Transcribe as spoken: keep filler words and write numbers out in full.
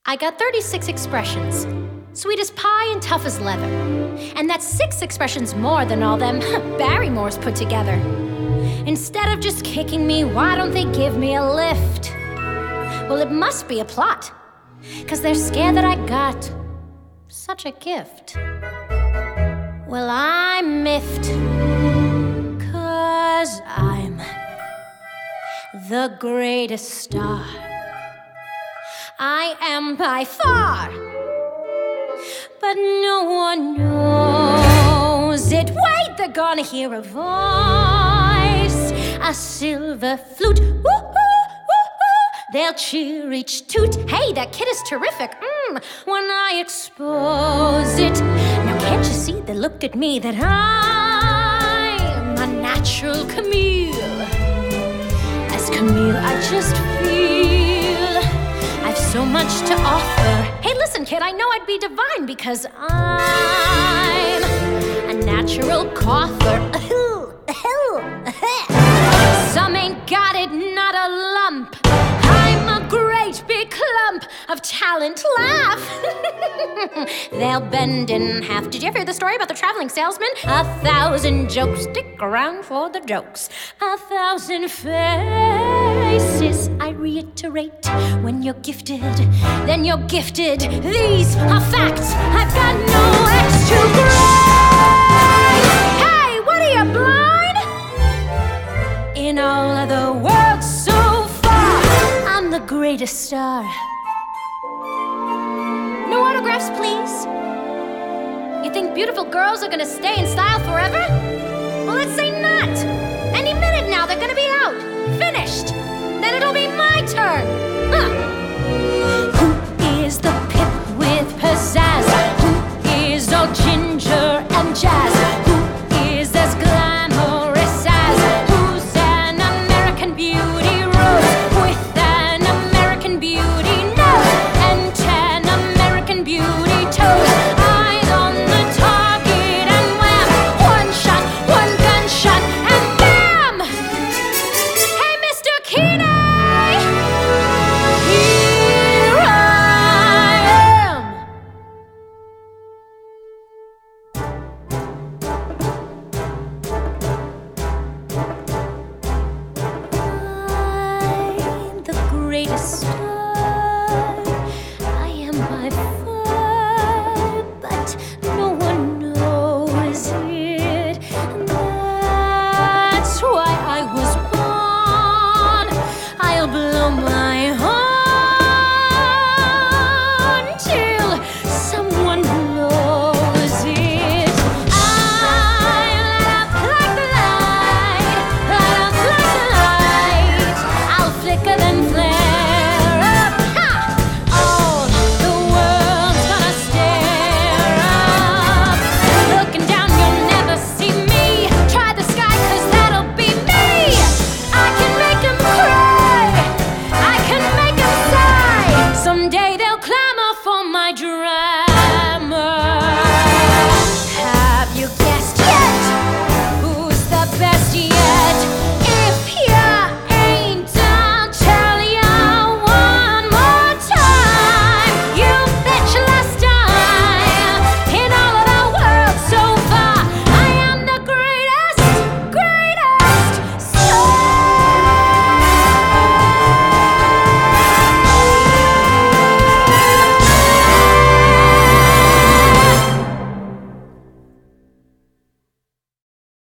I got thirty-six expressions, sweet as pie and tough as leather. And that's six expressions more than all them Barrymores put together. Instead of just kicking me, why don't they give me a lift? Well, it must be a plot, 'cause they're scared that I got such a gift. Well, I'm miffed, 'cause I'm the greatest star. I am by far, but no one knows it. Wait, they're gonna hear a voice, a silver flute. Woo, woo, woo, woo. They'll cheer each toot. Hey, that kid is terrific. Mm, when I expose it. Now can't you see they look at me that I'm a natural Camille? As Camille, I just feel I've so much to offer. Hey, listen, kid, I know I'd be divine because I'm a natural cougher. Some ain't got it, not a lump. I'm a great big clump of talent. Laugh. They'll bend in half. Did you ever hear the story about the traveling salesman? A thousand jokes, stick around for the jokes. A thousand faces, I reiterate. When you're gifted, then you're gifted. These are facts. I've got no extra grade. Hey, what are you, blind? In all of the world so far, I'm the greatest star. No autographs, please. You think beautiful girls are gonna stay in style forever? Well, let's say not. Any minute now, they're gonna be out. Finished. Then it'll be my turn. Huh. Who is the pip with pizzazz? Who is all ginger and jazz? Who is as glamorous as? Who's an American beauty rose with an American beauty nose and ten American beauty toes? Eyes on the target and wham! One shot, one gunshot, and bam! Hey, Mister Keeney! Here I am! I'm the greatest star. I am by far, but no one knows it. That's why I was born. I'll blow my horn till someone blows it. I light up like the light, light up like the light. I'll flicker then flare up. Ha! All the world's gonna stare up. Looking down, you'll never see me. Try the sky, 'cause that'll be me. I can make 'em cry. I can make 'em sigh. Someday they'll climb.